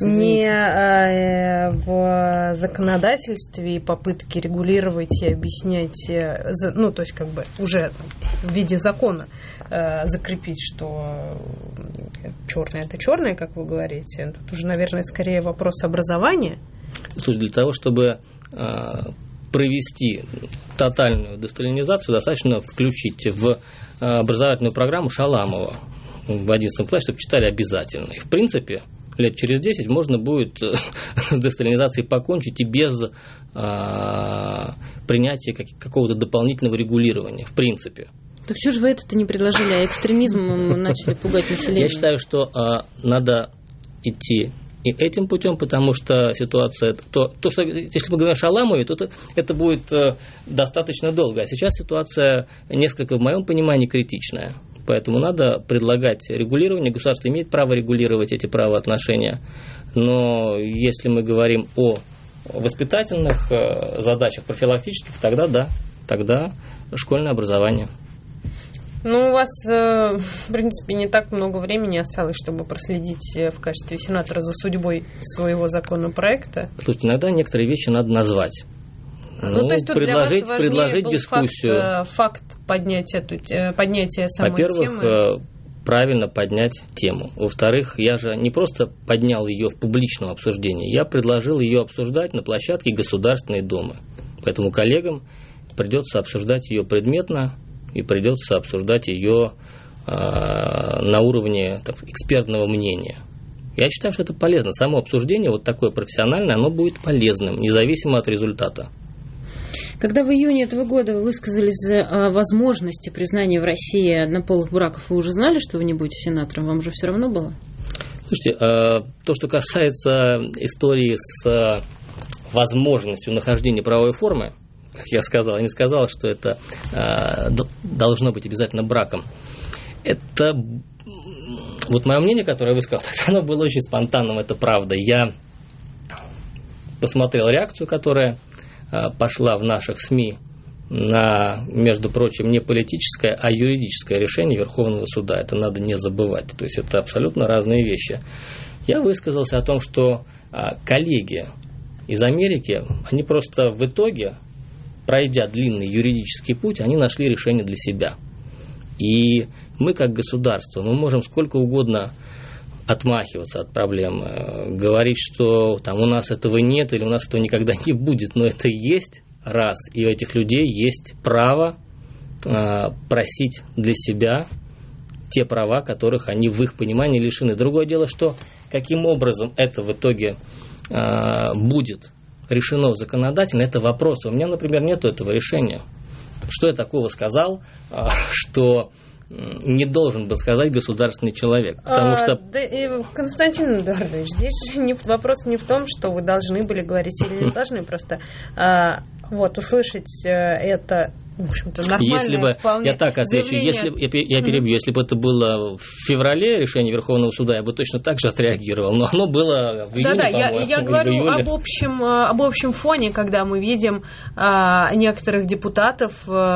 [SPEAKER 2] в законодательстве и попытке регулировать и объяснять, то есть уже в виде закона закрепить, что черное – это черное, как вы говорите. Тут уже, наверное, скорее вопрос образования.
[SPEAKER 4] Слушай, для того, чтобы провести тотальную десталинизацию, достаточно включить в образовательную программу Шаламова в 11 классе, чтобы читали обязательно. И, в принципе, лет через 10 можно будет с десталинизацией покончить и без принятия какого-то дополнительного регулирования, в принципе.
[SPEAKER 3] Так что же вы это-то не предложили, а экстремизмом начали пугать население?
[SPEAKER 4] Я считаю, что надо идти и этим путем, потому что ситуация, что если мы говорим о Шаламове, то это будет достаточно долго. А сейчас ситуация несколько, в моем понимании, критичная. Поэтому надо предлагать регулирование. Государство имеет право регулировать эти правоотношения. Но если мы говорим о воспитательных задачах, профилактических, тогда да, тогда школьное образование.
[SPEAKER 2] У вас, в принципе, не так много времени осталось, чтобы проследить в качестве сенатора за судьбой своего законопроекта.
[SPEAKER 4] Слушайте, иногда некоторые вещи надо назвать.
[SPEAKER 2] То есть тут
[SPEAKER 4] предложить был дискуссию.
[SPEAKER 2] Факт поднятия самой темы.
[SPEAKER 4] Во-первых, правильно поднять тему. Во-вторых, я же не просто поднял ее в публичном обсуждении, я предложил ее обсуждать на площадке Государственной Думы. Поэтому коллегам придется обсуждать ее предметно и придется обсуждать ее на уровне экспертного мнения. Я считаю, что это полезно. Само обсуждение, вот такое профессиональное, оно будет полезным, независимо от результата.
[SPEAKER 3] Когда в июне этого года вы высказались о возможности признания в России однополых браков, вы уже знали, что вы не будете сенатором? Вам же все равно было?
[SPEAKER 4] Слушайте, то, что касается истории с возможностью нахождения правовой формы, как я сказал, не сказал, что это должно быть обязательно браком. Это вот мое мнение, которое я высказал, оно было очень спонтанным, это правда. Я посмотрел реакцию, которая пошла в наших СМИ на, между прочим, не политическое, а юридическое решение Верховного суда. Это надо не забывать. То есть это абсолютно разные вещи. Я высказался о том, что коллеги из Америки, они просто в итоге, пройдя длинный юридический путь, они нашли решение для себя. И мы, как государство, мы можем сколько угодно отмахиваться от проблем, говорить, что там у нас этого нет или у нас этого никогда не будет, но это есть раз, и у этих людей есть право просить для себя те права, которых они в их понимании лишены. Другое дело, что каким образом это в итоге будет решено законодательно, это вопрос. У меня, например, нет этого решения. Что я такого сказал, что не должен был сказать государственный человек? Потому что...
[SPEAKER 2] Константин Эдуардович, здесь вопрос не в том, что вы должны были говорить или не должны, просто вот услышать это, в общем-то, нормально.
[SPEAKER 4] Если бы,
[SPEAKER 2] вполне
[SPEAKER 4] я так отвечу, если, я перебью, если бы это было в феврале решение Верховного суда, я бы точно так же отреагировал, но оно было в июне, по-моему,
[SPEAKER 2] я говорю об общем фоне, когда мы видим некоторых депутатов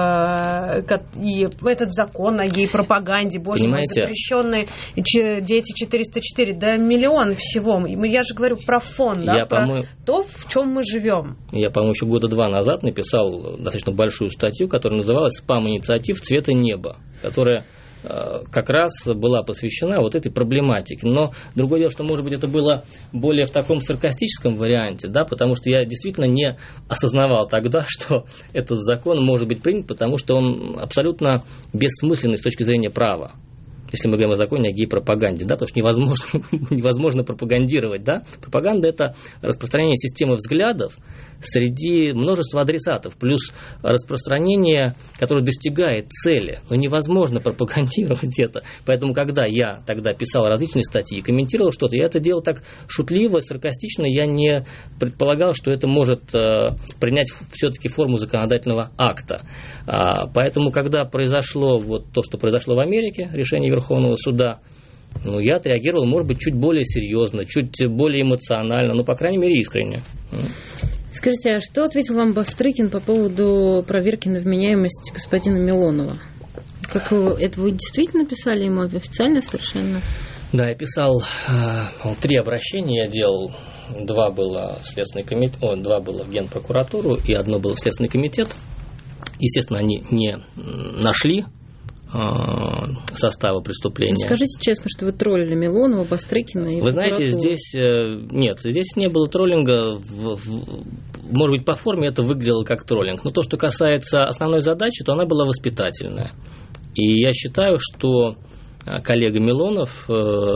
[SPEAKER 2] и этот закон о гей-пропаганде, боже мой, запрещенные дети 404, да миллион всего. Я же говорю про фон, да, про то, в чем мы живем.
[SPEAKER 4] Я, по-моему, еще года 2 назад написал достаточно большую статью, которая называлась «Спам-инициатив цвета неба», которая как раз была посвящена вот этой проблематике. Но другое дело, что, может быть, это было более в таком саркастическом варианте, да, потому что я действительно не осознавал тогда, что этот закон может быть принят, потому что он абсолютно бессмысленный с точки зрения права. Если мы говорим о законе о гей-пропаганде, да, потому что невозможно пропагандировать, да. Пропаганда – это распространение системы взглядов среди множества адресатов, плюс распространение, которое достигает цели. Но невозможно пропагандировать это. Поэтому, когда я тогда писал различные статьи, комментировал что-то, я это делал так шутливо, саркастично, я не предполагал, что это может принять все-таки форму законодательного акта. Поэтому, когда произошло вот то, что произошло в Америке, решение Верховного суда, я отреагировал, может быть, чуть более серьезно, чуть более эмоционально, но, по крайней мере, искренне.
[SPEAKER 3] Скажите, а что ответил вам Бастрыкин по поводу проверки на вменяемость господина Милонова? Как это вы действительно писали ему официально совершенно?
[SPEAKER 4] Да, я писал 3 обращения, я делал. 2 было в Следственный комитет, 2 было в Генпрокуратуру и 1 было в Следственный комитет. Естественно, они не нашли состава преступления.
[SPEAKER 3] Скажите честно, что вы троллили Милонова, Бастрыкина и
[SPEAKER 4] Вы знаете, здесь не было троллинга. Может быть, по форме это выглядело как троллинг. Но то, что касается основной задачи, то она была воспитательная. И я считаю, что коллега Милонов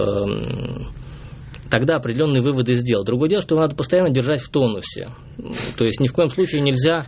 [SPEAKER 4] тогда определенные выводы сделал. Другое дело, что его надо постоянно держать в тонусе. То есть ни в коем случае нельзя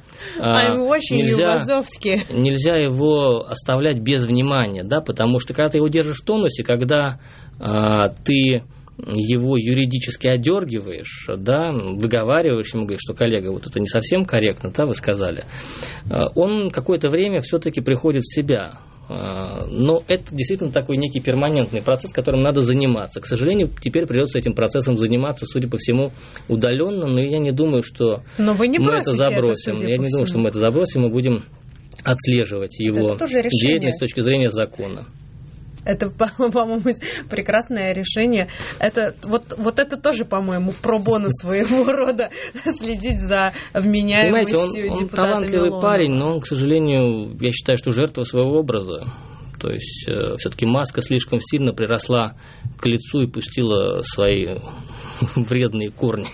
[SPEAKER 4] его оставлять без внимания, да, потому что когда ты его держишь в тонусе, когда ты его юридически одергиваешь, да, выговариваешь ему, говоришь, что коллега, вот это не совсем корректно, да, вы сказали, он какое-то время все-таки приходит в себя. Но это действительно такой некий перманентный процесс, которым надо заниматься. К сожалению, теперь придется этим процессом заниматься, судя по всему, удаленно, но я не думаю, что мы это забросим. Я не думаю, что мы это забросим, мы будем отслеживать его деятельность с точки зрения закона.
[SPEAKER 2] Это, по-моему, прекрасное решение. Это, вот это тоже, по-моему, пробоно своего рода, следить за вменяемостью депутата Милонова.
[SPEAKER 4] Он талантливый парень, но он, к сожалению, я считаю, что жертва своего образа. То есть, все-таки маска слишком сильно приросла к лицу и пустила свои вредные корни.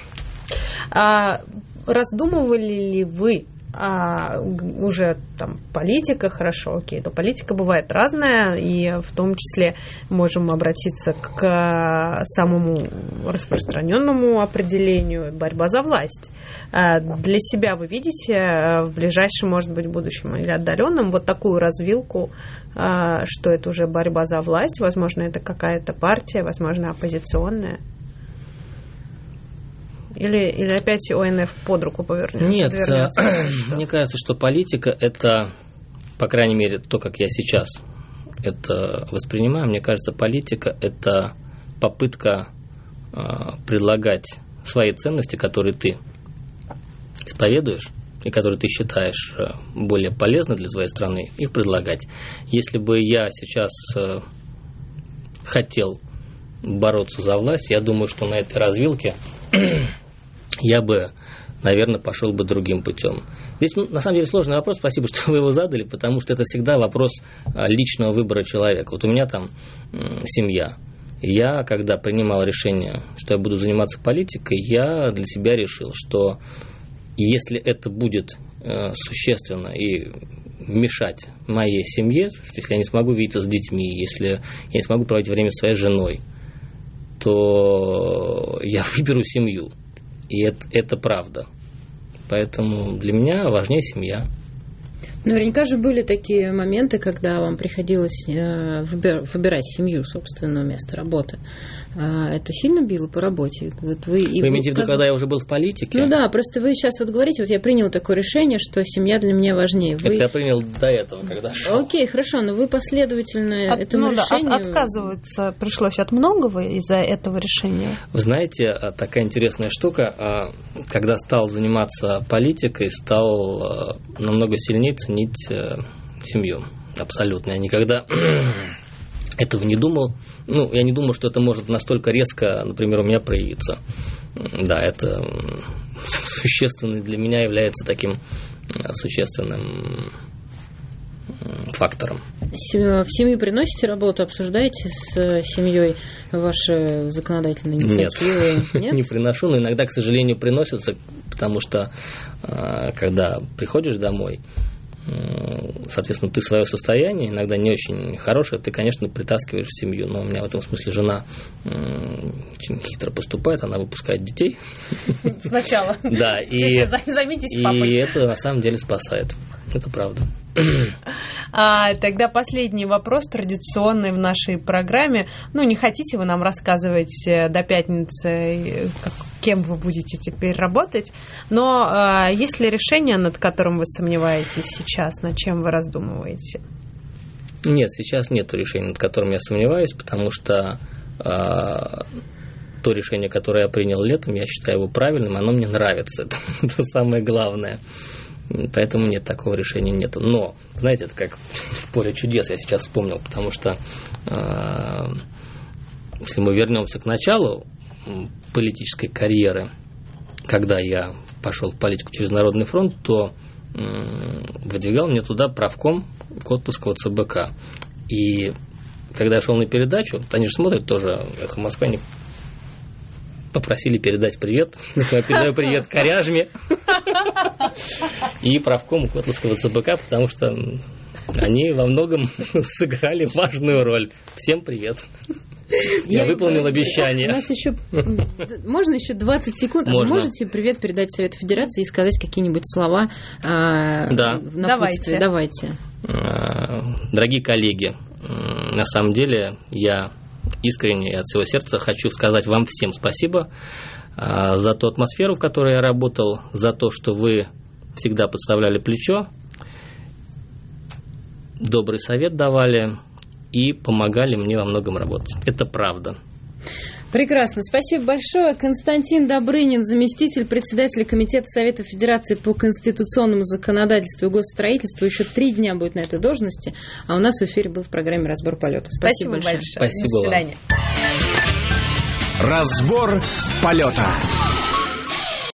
[SPEAKER 2] Раздумывали ли вы уже там политика, хорошо, окей, но политика бывает разная, и в том числе можем обратиться к самому распространенному определению борьба за власть. Для себя вы видите в ближайшем, может быть, будущем или отдаленном вот такую развилку, что это уже борьба за власть, возможно, это какая-то партия, возможно, оппозиционная? Или опять ОНФ под руку повернется?
[SPEAKER 4] Нет, мне кажется, что политика – это, по крайней мере, то, как я сейчас это воспринимаю. Мне кажется, политика – это попытка предлагать свои ценности, которые ты исповедуешь и которые ты считаешь более полезны для твоей страны, их предлагать. Если бы я сейчас хотел бороться за власть, я думаю, что на этой развилке я бы, наверное, пошел бы другим путем. Здесь, на самом деле, сложный вопрос, спасибо, что вы его задали, потому что это всегда вопрос личного выбора человека. Вот у меня там семья. Я, когда принимал решение, что я буду заниматься политикой, я для себя решил, что если это будет существенно и мешать моей семье, если я не смогу видеться с детьми, если я не смогу проводить время с своей женой, то я выберу семью. И это правда. Поэтому для меня важнее семья.
[SPEAKER 3] Наверняка же были такие моменты, когда вам приходилось выбирать семью, собственное место работы. Это сильно било по работе? Вот вы
[SPEAKER 4] имеете в виду, когда я уже был в политике?
[SPEAKER 3] Ну да, просто вы сейчас вот говорите, вот я принял такое решение, что семья для меня важнее.
[SPEAKER 4] Это я принял до этого, когда шел.
[SPEAKER 3] Окей, хорошо, но вы последовательно этому решению...
[SPEAKER 2] Отказываться пришлось от многого из-за этого решения?
[SPEAKER 4] Вы знаете, такая интересная штука, когда стал заниматься политикой, стал намного сильнее ценить семью. Абсолютно. Я никогда этого не думал. Ну, я не думал, что это может настолько резко, например, у меня проявиться. Да, это существенный для меня является таким существенным фактором.
[SPEAKER 3] В семью приносите работу, обсуждаете с семьей ваши законодательные инициативы?
[SPEAKER 4] Нет, не приношу, но иногда, к сожалению, приносятся, потому что когда приходишь домой, соответственно, ты свое состояние, иногда не очень хорошее, ты, конечно, притаскиваешь в семью, но у меня в этом смысле жена очень хитро поступает, она выпускает детей.
[SPEAKER 2] Сначала.
[SPEAKER 4] Да, и
[SPEAKER 2] займитесь папой.
[SPEAKER 4] И это на самом деле спасает. Это правда.
[SPEAKER 2] Тогда последний вопрос, традиционный в нашей программе. Ну, не хотите вы нам рассказывать до пятницы, кем вы будете теперь работать, но есть ли решение, над которым вы сомневаетесь сейчас, над чем вы раздумываете?
[SPEAKER 4] Нет, сейчас нет решения, над которым я сомневаюсь, потому что то решение, которое я принял летом, я считаю его правильным, оно мне нравится. Это самое главное. Поэтому нет, такого решения нету. Но, знаете, это как в поле чудес, я сейчас вспомнил, потому что если мы вернемся к началу политической карьеры, когда я пошел в политику через Народный фронт, то выдвигал мне туда правком Котловского ЦБК. И когда я шел на передачу, они же смотрят тоже «Эхо Москвы», они попросили передать привет. Я передаю привет Коряжме и правкому Котловского ЦБК, потому что они во многом сыграли важную роль. Всем привет. Я выполнил обещание.
[SPEAKER 3] У нас еще... Можно еще 20 секунд?
[SPEAKER 4] Можно.
[SPEAKER 3] А вы можете привет передать Совету Федерации и сказать какие-нибудь слова?
[SPEAKER 4] Да.
[SPEAKER 3] Давайте.
[SPEAKER 4] Дорогие коллеги, на самом деле я искренне и от всего сердца хочу сказать вам всем спасибо за ту атмосферу, в которой я работал, за то, что вы всегда подставляли плечо, добрый совет давали и помогали мне во многом работать. Это правда.
[SPEAKER 3] Прекрасно. Спасибо большое. Константин Добрынин, заместитель председателя Комитета Совета Федерации по конституционному законодательству и госстроительству. Еще 3 дня будет на этой должности. А у нас в эфире был в программе «Разбор полета». Спасибо большое.
[SPEAKER 4] Спасибо.
[SPEAKER 2] До свидания.
[SPEAKER 1] Разбор полета.